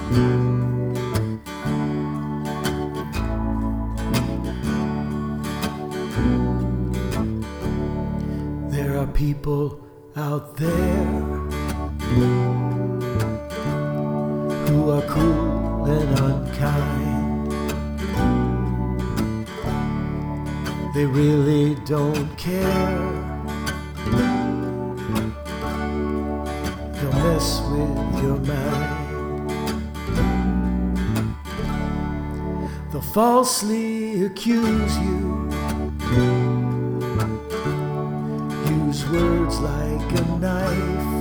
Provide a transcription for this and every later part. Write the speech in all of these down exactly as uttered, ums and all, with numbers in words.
There are people out there who are cruel and unkind. They really don't care. They'll mess with your mind. They'll falsely accuse you, use words like a knife,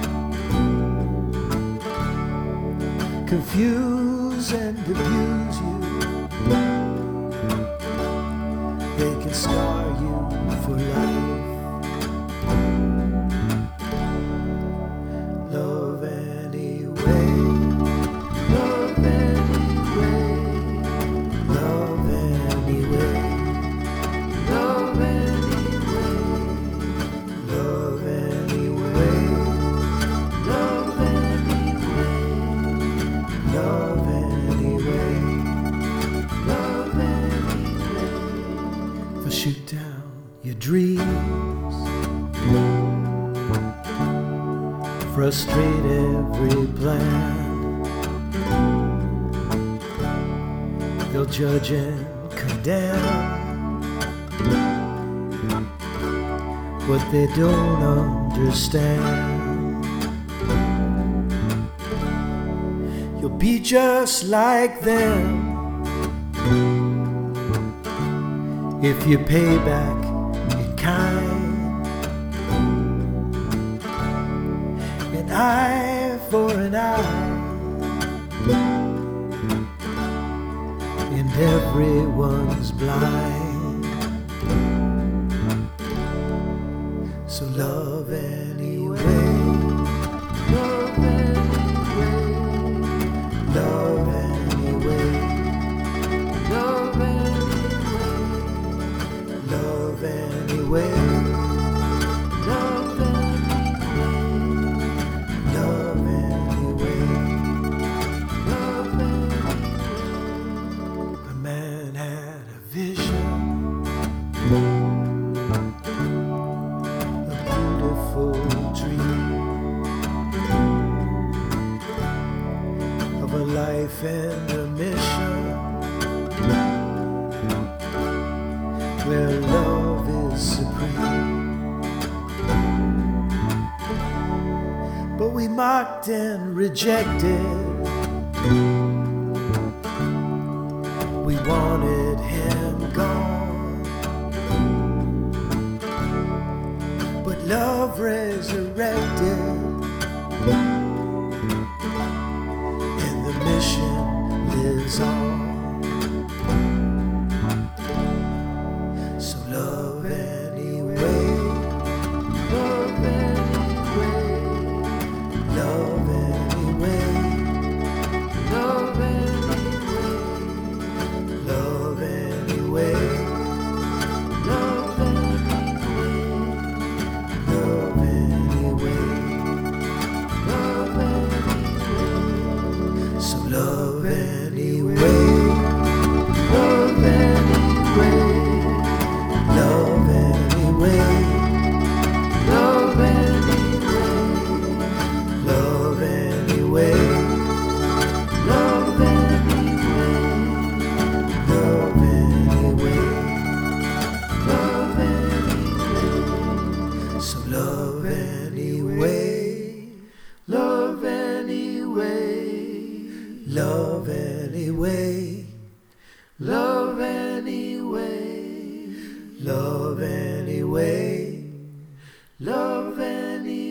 confuse and abuse you. They can scar you for life. Love anyway, love anyway, love anyway, love anyway, love anyway, love anyway, love anyway, love anyway. They'll shoot down your dreams, frustrate every plan. They'll judge and condemn what they don't understand. You'll be just like them if you pay back in kind. An eye for an eye, and everyone's blind. So love anyway, love anyway, love anyway, love anyway, love anyway, love anyway, love anyway, love anyway. A man had a vision, a beautiful dream of a life and a mission where love is supreme. But we mocked and rejected. We wanted him gone, but love resurrected, and the mission lives on. So love anyway, love anyway, love anyway, love anyway, love anyway, love anyway, love anyway, love anyway. So love anyway, love anyway, love anyway, love anyway, love anyway, love anyway, love anyway, love anyway. So love anyway, love anyway, love anyway, love anyway, love anyway, love anyway.